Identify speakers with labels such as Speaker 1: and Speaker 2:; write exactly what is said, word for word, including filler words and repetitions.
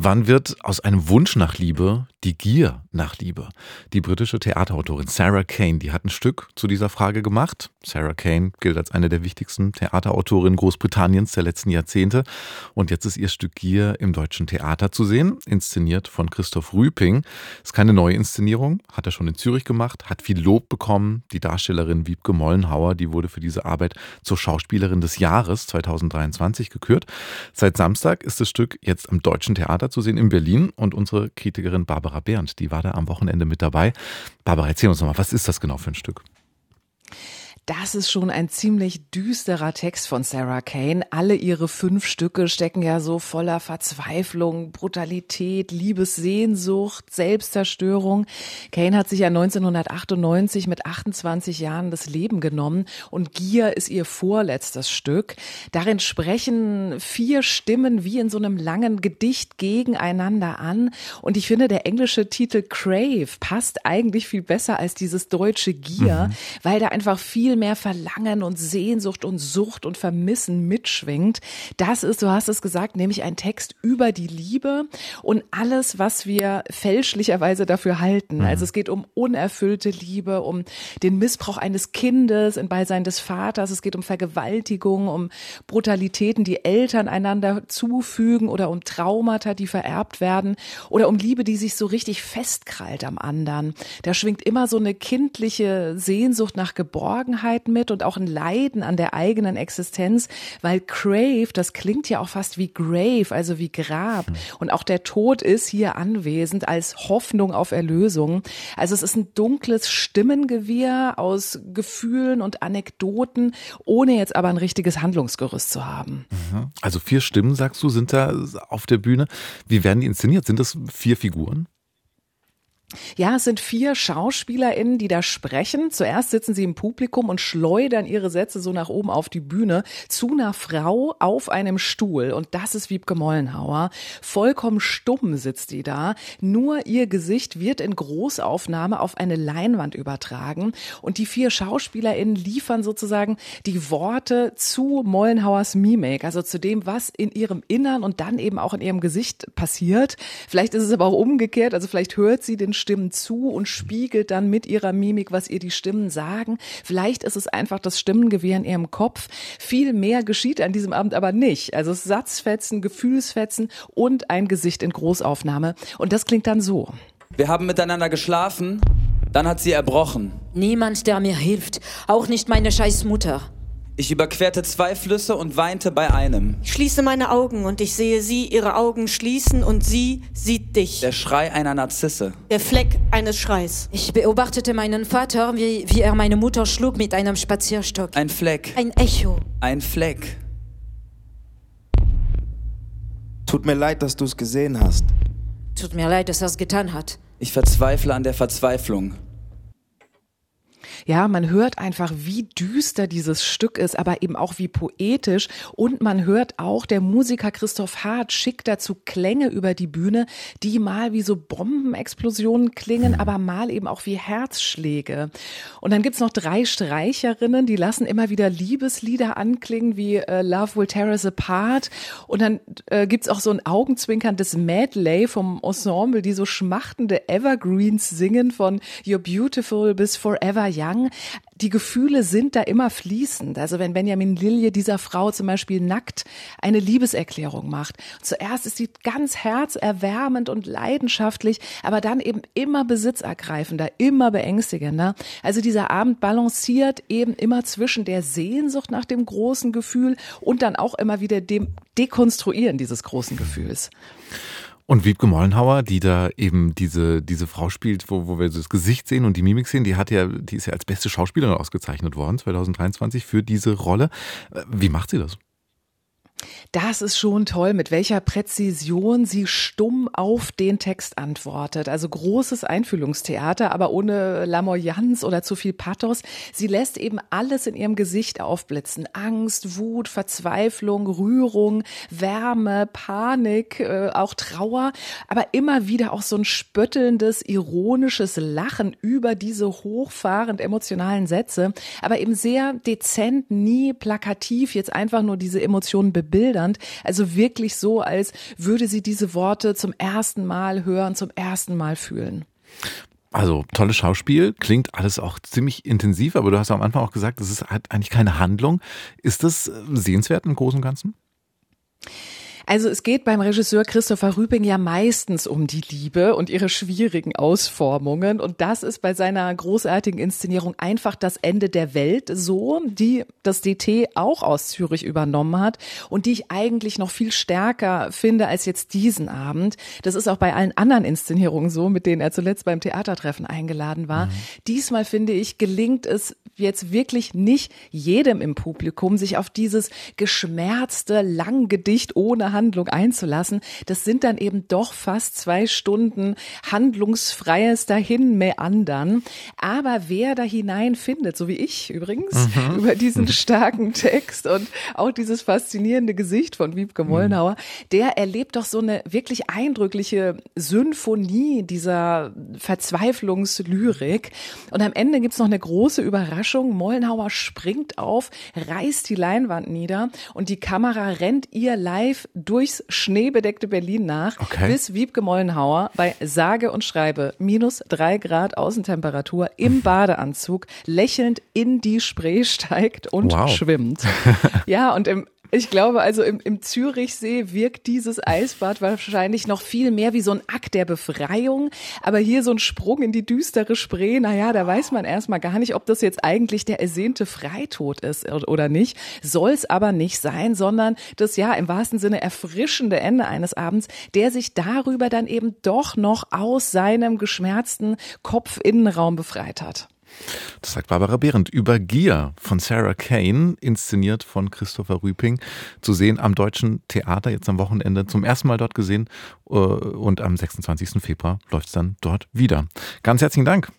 Speaker 1: Wann wird aus einem Wunsch nach Liebe die Gier nach Liebe? Die britische Theaterautorin Sarah Kane, die hat ein Stück zu dieser Frage gemacht. Sarah Kane gilt als eine der wichtigsten Theaterautorinnen Großbritanniens der letzten Jahrzehnte. Und jetzt ist ihr Stück Gier im Deutschen Theater zu sehen, inszeniert von Christoph Rüping. Ist keine neue Inszenierung, hat er schon in Zürich gemacht, hat viel Lob bekommen. Die Darstellerin Wiebke Mollenhauer, die wurde für diese Arbeit zur Schauspielerin des Jahres zweitausenddreiundzwanzig gekürt. Seit Samstag ist das Stück jetzt am Deutschen Theater zu sehen in Berlin und unsere Kritikerin Barbara Behrendt, die war da am Wochenende mit dabei. Barbara, erzähl uns nochmal, was ist das genau für ein Stück?
Speaker 2: Das ist schon ein ziemlich düsterer Text von Sarah Kane. Alle ihre fünf Stücke stecken ja so voller Verzweiflung, Brutalität, Liebessehnsucht, Selbstzerstörung. Kane hat sich ja neunzehnhundertachtundneunzig mit achtundzwanzig Jahren das Leben genommen und Gier ist ihr vorletztes Stück. Darin sprechen vier Stimmen wie in so einem langen Gedicht gegeneinander an und ich finde, der englische Titel Crave passt eigentlich viel besser als dieses deutsche Gier, mhm. weil da einfach viel mehr Verlangen und Sehnsucht und Sucht und Vermissen mitschwingt. Das ist, du hast es gesagt, nämlich ein Text über die Liebe und alles, was wir fälschlicherweise dafür halten. Mhm. Also es geht um unerfüllte Liebe, um den Missbrauch eines Kindes im Beisein des Vaters. Es geht um Vergewaltigung, um Brutalitäten, die Eltern einander zufügen oder um Traumata, die vererbt werden oder um Liebe, die sich so richtig festkrallt am anderen. Da schwingt immer so eine kindliche Sehnsucht nach Geborgenheit mit und auch ein Leiden an der eigenen Existenz, weil Crave, das klingt ja auch fast wie Grave, also wie Grab. Und auch der Tod ist hier anwesend als Hoffnung auf Erlösung. Also es ist ein dunkles Stimmengewirr aus Gefühlen und Anekdoten, ohne jetzt aber ein richtiges Handlungsgerüst zu haben.
Speaker 1: Also vier Stimmen, sagst du, sind da auf der Bühne. Wie werden die inszeniert? Sind das vier Figuren?
Speaker 2: Ja, es sind vier SchauspielerInnen, die da sprechen. Zuerst sitzen sie im Publikum und schleudern ihre Sätze so nach oben auf die Bühne zu einer Frau auf einem Stuhl. Und das ist Wiebke Mollenhauer. Vollkommen stumm sitzt die da. Nur ihr Gesicht wird in Großaufnahme auf eine Leinwand übertragen. Und die vier SchauspielerInnen liefern sozusagen die Worte zu Mollenhauers Mimik. Also zu dem, was in ihrem Innern und dann eben auch in ihrem Gesicht passiert. Vielleicht ist es aber auch umgekehrt. Also vielleicht hört sie den Stimmen zu und spiegelt dann mit ihrer Mimik, was ihr die Stimmen sagen. Vielleicht ist es einfach das Stimmengewirr in ihrem Kopf. Viel mehr geschieht an diesem Abend aber nicht. Also Satzfetzen, Gefühlsfetzen und ein Gesicht in Großaufnahme. Und das klingt dann so.
Speaker 3: Wir haben miteinander geschlafen, dann hat sie erbrochen.
Speaker 4: Niemand, der mir hilft, auch nicht meine scheiß Mutter.
Speaker 3: Ich überquerte zwei Flüsse und weinte bei einem.
Speaker 5: Ich schließe meine Augen und ich sehe sie, ihre Augen schließen und sie sieht dich.
Speaker 3: Der Schrei einer Narzisse.
Speaker 5: Der Fleck eines Schreis.
Speaker 4: Ich beobachtete meinen Vater, wie, wie er meine Mutter schlug mit einem Spazierstock.
Speaker 3: Ein Fleck.
Speaker 4: Ein Echo.
Speaker 3: Ein Fleck.
Speaker 6: Tut mir leid, dass du es gesehen hast.
Speaker 4: Tut mir leid, dass er es getan hat.
Speaker 3: Ich verzweifle an der Verzweiflung.
Speaker 2: Ja, man hört einfach, wie düster dieses Stück ist, aber eben auch wie poetisch. Und man hört auch, der Musiker Christoph Hart schickt dazu Klänge über die Bühne, die mal wie so Bombenexplosionen klingen, aber mal eben auch wie Herzschläge. Und dann gibt's noch drei Streicherinnen, die lassen immer wieder Liebeslieder anklingen, wie äh, Love Will Tear Us Apart. Und dann äh, gibt's auch so ein augenzwinkerndes Medley vom Ensemble, die so schmachtende Evergreens singen, von You're Beautiful bis Forever Young. Die Gefühle sind da immer fließend. Also wenn Benjamin Lilje dieser Frau zum Beispiel nackt eine Liebeserklärung macht. Zuerst ist sie ganz herzerwärmend und leidenschaftlich, aber dann eben immer besitzergreifender, immer beängstigender. Also dieser Abend balanciert eben immer zwischen der Sehnsucht nach dem großen Gefühl und dann auch immer wieder dem Dekonstruieren dieses großen Gefühls.
Speaker 1: Und Wiebke Mollenhauer, die da eben diese, diese Frau spielt, wo, wo wir das Gesicht sehen und die Mimik sehen, die hat ja, die ist ja als beste Schauspielerin ausgezeichnet worden, zweitausenddreiundzwanzig, für diese Rolle. Wie macht sie das?
Speaker 2: Das ist schon toll, mit welcher Präzision sie stumm auf den Text antwortet. Also großes Einfühlungstheater, aber ohne Lamoyanz oder zu viel Pathos. Sie lässt eben alles in ihrem Gesicht aufblitzen. Angst, Wut, Verzweiflung, Rührung, Wärme, Panik, äh, auch Trauer. Aber immer wieder auch so ein spöttelndes, ironisches Lachen über diese hochfahrend emotionalen Sätze. Aber eben sehr dezent, nie plakativ, jetzt einfach nur diese Emotionen bebildern. bebildernd. Also wirklich so, als würde sie diese Worte zum ersten Mal hören, zum ersten Mal fühlen.
Speaker 1: Also tolles Schauspiel, klingt alles auch ziemlich intensiv, aber du hast am Anfang auch gesagt, es ist halt eigentlich keine Handlung. Ist das sehenswert im Großen und Ganzen?
Speaker 2: Also es geht beim Regisseur Christopher Rüping ja meistens um die Liebe und ihre schwierigen Ausformungen. Und das ist bei seiner großartigen Inszenierung einfach das Ende der Welt so, die das D T auch aus Zürich übernommen hat und die ich eigentlich noch viel stärker finde als jetzt diesen Abend. Das ist auch bei allen anderen Inszenierungen so, mit denen er zuletzt beim Theatertreffen eingeladen war. Mhm. Diesmal, finde ich, gelingt es jetzt wirklich nicht jedem im Publikum, sich auf dieses geschmerzte Langgedicht ohne Handlung einzulassen. Das sind dann eben doch fast zwei Stunden handlungsfreies Dahinmeandern. Aber wer da hinein findet, so wie ich übrigens, mhm. über diesen starken Text und auch dieses faszinierende Gesicht von Wiebke Mollnauer, mhm. der erlebt doch so eine wirklich eindrückliche Symphonie dieser Verzweiflungslyrik. Und am Ende gibt's noch eine große Überraschung. Mollnauer springt auf, reißt die Leinwand nieder und die Kamera rennt ihr live durchs schneebedeckte Berlin nach, okay. bis Wiebke Mollnauer bei sage und schreibe minus drei Grad Außentemperatur im Badeanzug lächelnd in die Spree steigt und wow. schwimmt. Ja, und im Ich glaube also im, im Zürichsee wirkt dieses Eisbad wahrscheinlich noch viel mehr wie so ein Akt der Befreiung. Aber hier so ein Sprung in die düstere Spree, naja, da weiß man erstmal gar nicht, ob das jetzt eigentlich der ersehnte Freitod ist oder nicht. Soll es aber nicht sein, sondern das ja im wahrsten Sinne erfrischende Ende eines Abends, der sich darüber dann eben doch noch aus seinem geschmerzten Kopfinnenraum befreit hat.
Speaker 1: Das sagt Barbara Behrendt über Gier von Sarah Kane, inszeniert von Christopher Rüping, zu sehen am Deutschen Theater, jetzt am Wochenende zum ersten Mal dort gesehen und am sechsundzwanzigsten Februar läuft es dann dort wieder. Ganz herzlichen Dank.